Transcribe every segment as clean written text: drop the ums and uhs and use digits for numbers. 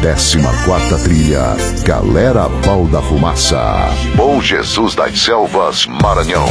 14ª trilha, Galera Pau da Fumaça. Bom Jesus das Selvas, Maranhão.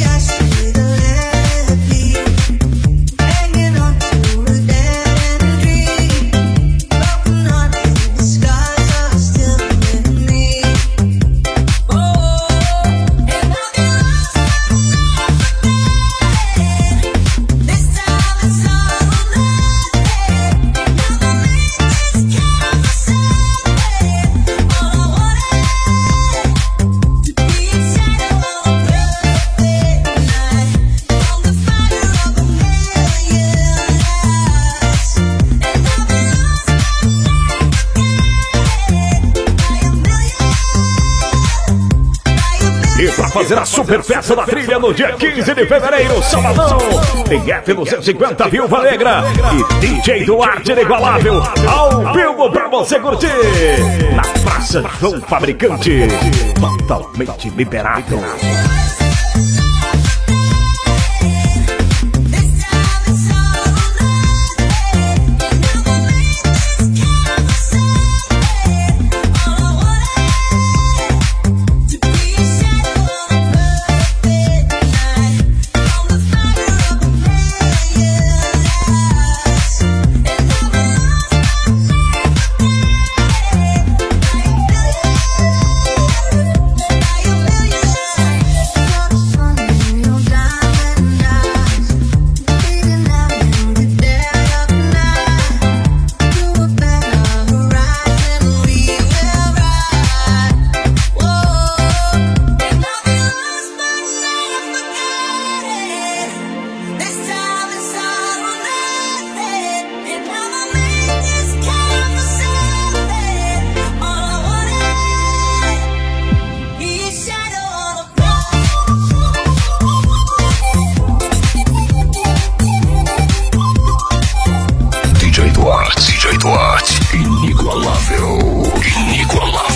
Fazer a super festa da trilha no dia 15 de fevereiro, sabadão. Tem F250 Viúva Negra e DJ Duarte Inigualável ao vivo pra você curtir na Praça João Fabricante, totalmente liberado. DJ Duarte, inigualável.